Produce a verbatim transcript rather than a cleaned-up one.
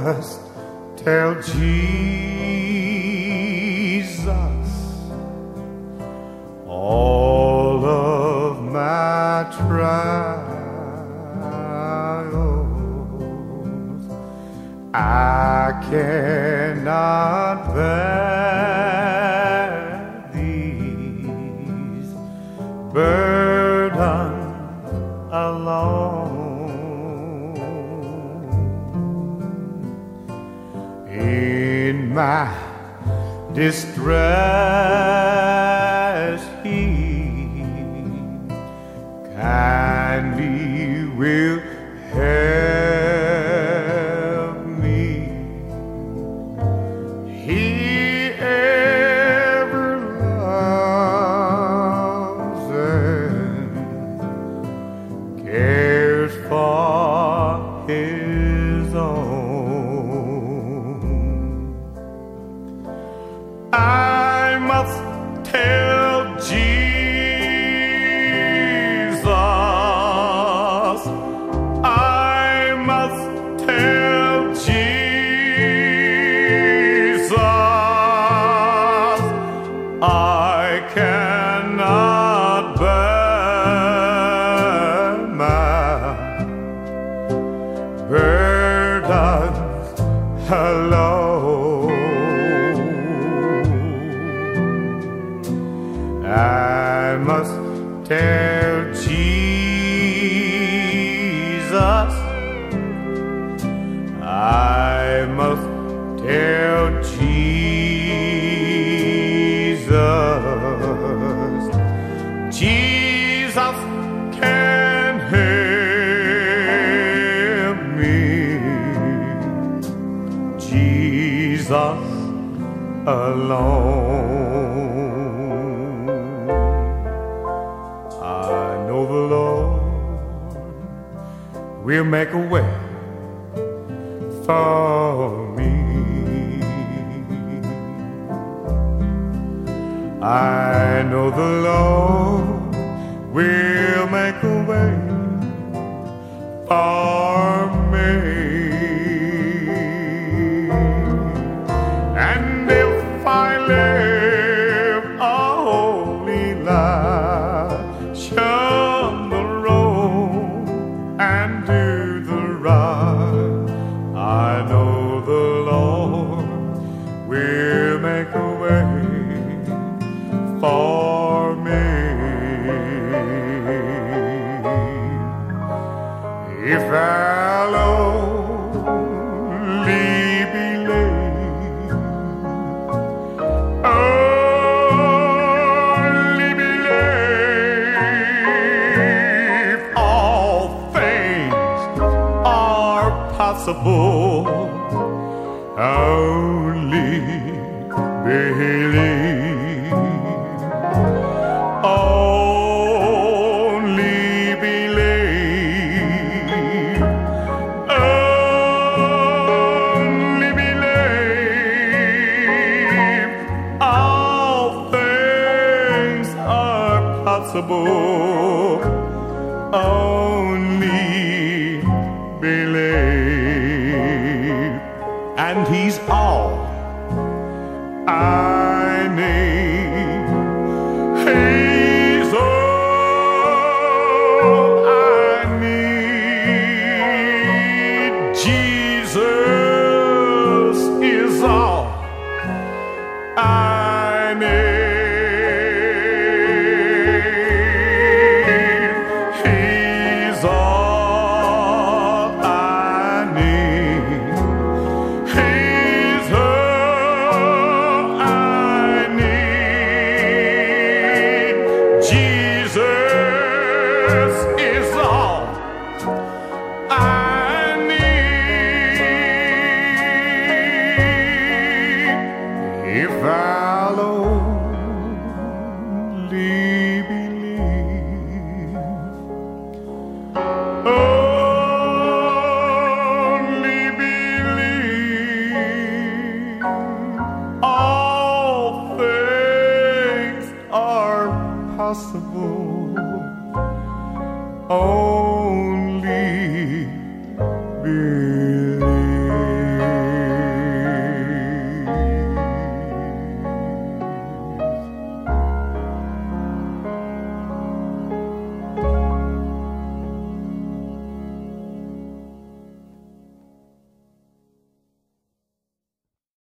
must tell Jesus all of my trials. I cannot bear these burdens alone. In my distress, He kindly will help me. He ever loves and cares for His own. I must tell Jesus, I must tell Jesus, I cannot bear my burdens alone. I must tell Jesus, I must tell Jesus, Jesus can help me. Jesus alone. The Lord will make a way for me. I know the Lord will make a way for me. And if I live a holy life, shun the road and do the right, I know the Lord will make a way for me. If I'll only believe, only believe, all things are possible. Only believe, only believe, only believe, all things are possible. Only believe, and He's all I need. He's all I need. Jesus is all I need. He's all I need. He's all I need. Jesus is all I need. If I'll only believe, only believe, all things are possible. Oh,